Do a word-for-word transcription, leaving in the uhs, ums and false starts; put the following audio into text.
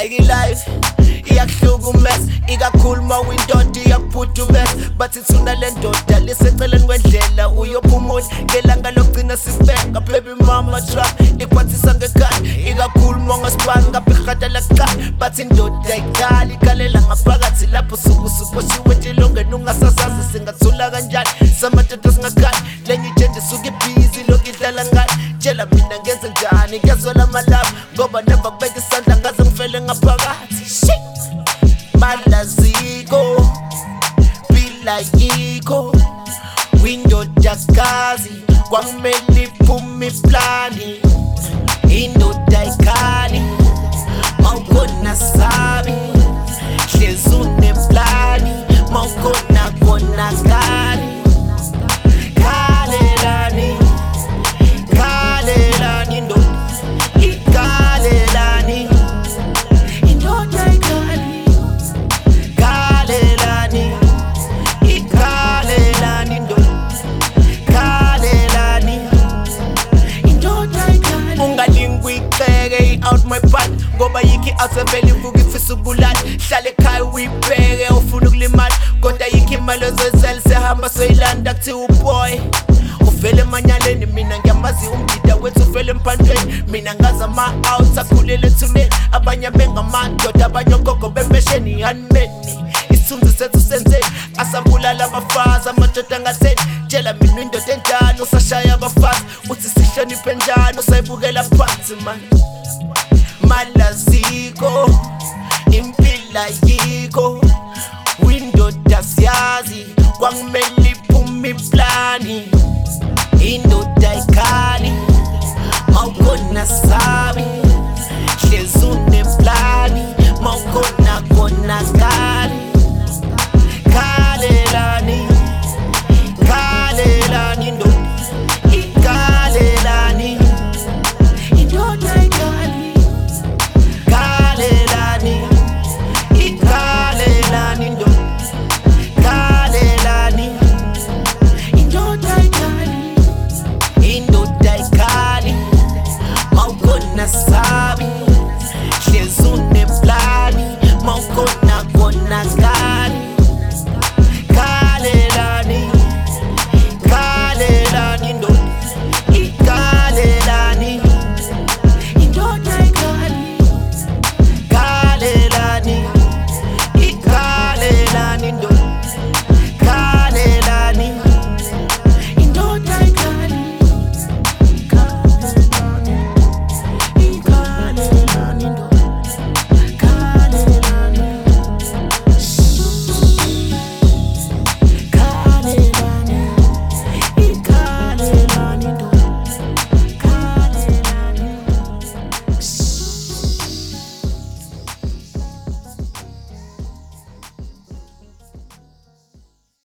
life iyakuhlukumeza ikakhuluma windoda iyakuphutubeza bathi thuna le ndoda liseceleni kwendlela uyophumula ngelanga lokugcina sisibhenga baby mama trap ikwatisa ngekhaya ikakhuluma ngasibani ngapha lakuqala bathi indoda ikhali ikalela ngaphakathi lapho sukusuboshiwe ntilongena ungasasazi singathula kanjani samadoda singakhali lenye itshenje suke ibhizi lokhu idlala ngani tshela mina ngenze njani kuyazwela amalapha ngoba neva kubeka isandla ngaze ngifele ngaphakathi shit malaziko phila yikho windodakazi kwamele iphume iplani indoda ikhali mawukhona sabi hlezi uneplani mawukhona konakali khalelani khalelani ndoda ikhalelani indoda ikhali khalelani ikhalelani ndoda khalelani indoda ikhali ungalingwi iqheke i-out my part ngoba yikhi asevele ivuka ifisa ubulala hlala ekhaya uyibheke ufuna ukulimala kodwa yikhi imali ozozela sehamba soyilanda kuthiwa uboy uvele emanyaleni mina ngiyamazi umgida wethu uvele empandweni mina ngazi ama-out akhulele ethuneni abanye bengamadoda abanye ogogo bemesheni ihanimeni isithunzi sethu senzeni asambulala abafazi amadoda angatheni tshela mina indoda enjani usashaya abafazi uthi sihloniphe njani usayibukela phansi mani